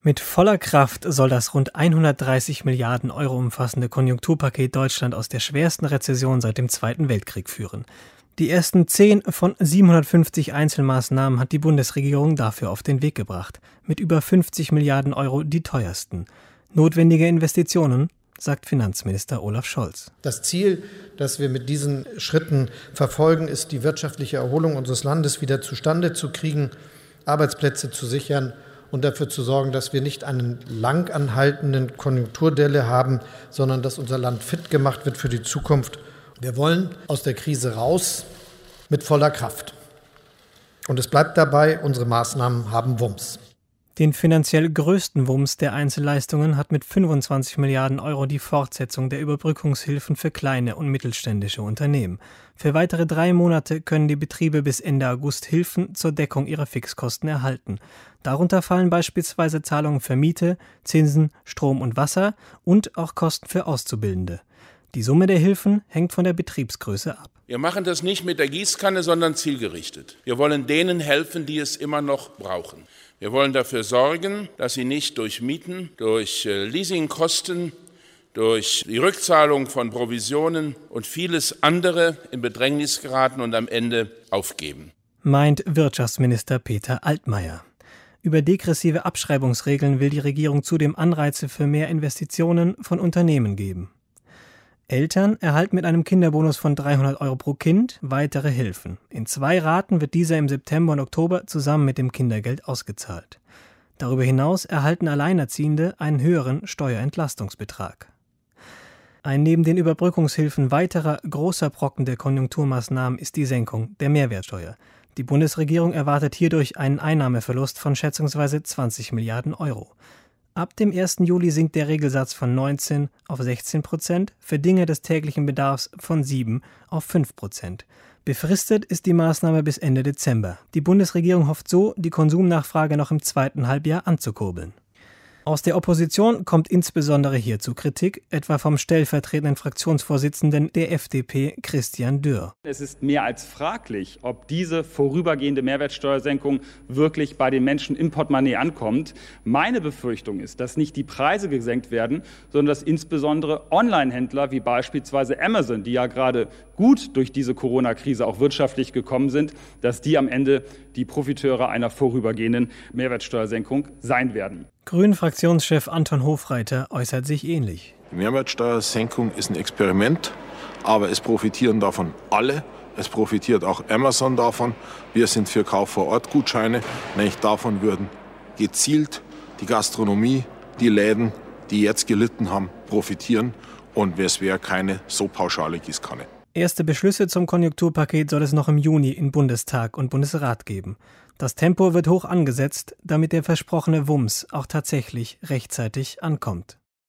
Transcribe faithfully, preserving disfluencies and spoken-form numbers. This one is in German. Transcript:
Mit voller Kraft soll das rund hundertdreißig Milliarden Euro umfassende Konjunkturpaket Deutschland aus der schwersten Rezession seit dem Zweiten Weltkrieg führen. Die ersten zehn von siebenhundertfünfzig Einzelmaßnahmen hat die Bundesregierung dafür auf den Weg gebracht. Mit über fünfzig Milliarden Euro die teuersten. Notwendige Investitionen, sagt Finanzminister Olaf Scholz. Das Ziel, das wir mit diesen Schritten verfolgen, ist, die wirtschaftliche Erholung unseres Landes wieder zustande zu kriegen, Arbeitsplätze zu sichern und dafür zu sorgen, dass wir nicht einen lang anhaltenden Konjunkturdelle haben, sondern dass unser Land fit gemacht wird für die Zukunft. Wir wollen aus der Krise raus mit voller Kraft. Und es bleibt dabei, unsere Maßnahmen haben Wumms. Den finanziell größten Wumms der Einzelleistungen hat mit fünfundzwanzig Milliarden Euro die Fortsetzung der Überbrückungshilfen für kleine und mittelständische Unternehmen. Für weitere drei Monate können die Betriebe bis Ende August Hilfen zur Deckung ihrer Fixkosten erhalten. Darunter fallen beispielsweise Zahlungen für Miete, Zinsen, Strom und Wasser und auch Kosten für Auszubildende. Die Summe der Hilfen hängt von der Betriebsgröße ab. Wir machen das nicht mit der Gießkanne, sondern zielgerichtet. Wir wollen denen helfen, die es immer noch brauchen. Wir wollen dafür sorgen, dass sie nicht durch Mieten, durch Leasingkosten, durch die Rückzahlung von Provisionen und vieles andere in Bedrängnis geraten und am Ende aufgeben. Meint Wirtschaftsminister Peter Altmaier. Über degressive Abschreibungsregeln will die Regierung zudem Anreize für mehr Investitionen von Unternehmen geben. Eltern erhalten mit einem Kinderbonus von dreihundert Euro pro Kind weitere Hilfen. In zwei Raten wird dieser im September und Oktober zusammen mit dem Kindergeld ausgezahlt. Darüber hinaus erhalten Alleinerziehende einen höheren Steuerentlastungsbetrag. Ein neben den Überbrückungshilfen weiterer großer Brocken der Konjunkturmaßnahmen ist die Senkung der Mehrwertsteuer. Die Bundesregierung erwartet hierdurch einen Einnahmeverlust von schätzungsweise zwanzig Milliarden Euro. Ab dem ersten Juli sinkt der Regelsatz von neunzehn auf sechzehn Prozent, für Dinge des täglichen Bedarfs von sieben auf fünf Prozent. Befristet ist die Maßnahme bis Ende Dezember. Die Bundesregierung hofft so, die Konsumnachfrage noch im zweiten Halbjahr anzukurbeln. Aus der Opposition kommt insbesondere hierzu Kritik, etwa vom stellvertretenden Fraktionsvorsitzenden der F D P, Christian Dürr. Es ist mehr als fraglich, ob diese vorübergehende Mehrwertsteuersenkung wirklich bei den Menschen im Portemonnaie ankommt. Meine Befürchtung ist, dass nicht die Preise gesenkt werden, sondern dass insbesondere Online-Händler wie beispielsweise Amazon, die ja gerade gut durch diese Corona-Krise auch wirtschaftlich gekommen sind, dass die am Ende die Profiteure einer vorübergehenden Mehrwertsteuersenkung sein werden. Grünen-Fraktionschef Anton Hofreiter äußert sich ähnlich. Die Mehrwertsteuersenkung ist ein Experiment, aber es profitieren davon alle. Es profitiert auch Amazon davon. Wir sind für Kauf-vor-Ort-Gutscheine. Nämlich davon würden gezielt die Gastronomie, die Läden, die jetzt gelitten haben, profitieren. Und es wäre keine so pauschale Gießkanne. Erste Beschlüsse zum Konjunkturpaket soll es noch im Juni in Bundestag und Bundesrat geben. Das Tempo wird hoch angesetzt, damit der versprochene Wumms auch tatsächlich rechtzeitig ankommt.